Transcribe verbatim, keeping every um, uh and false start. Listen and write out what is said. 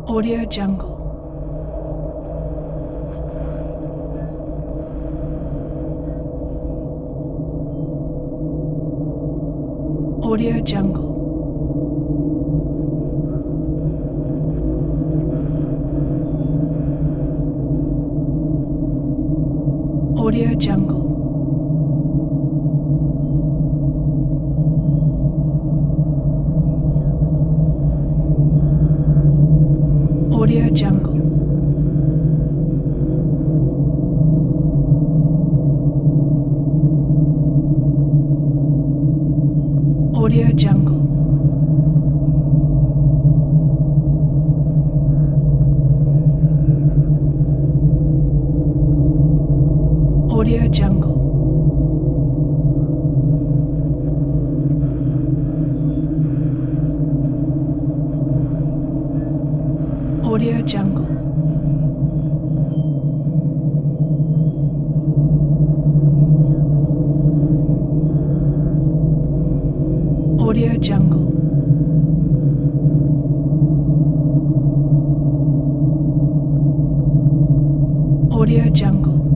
Audio Jungle. Audio Jungle. Audio Jungle. Audio Jungle. Audio Jungle. Audio Jungle. Audio Jungle. Audio Jungle. Audio Jungle.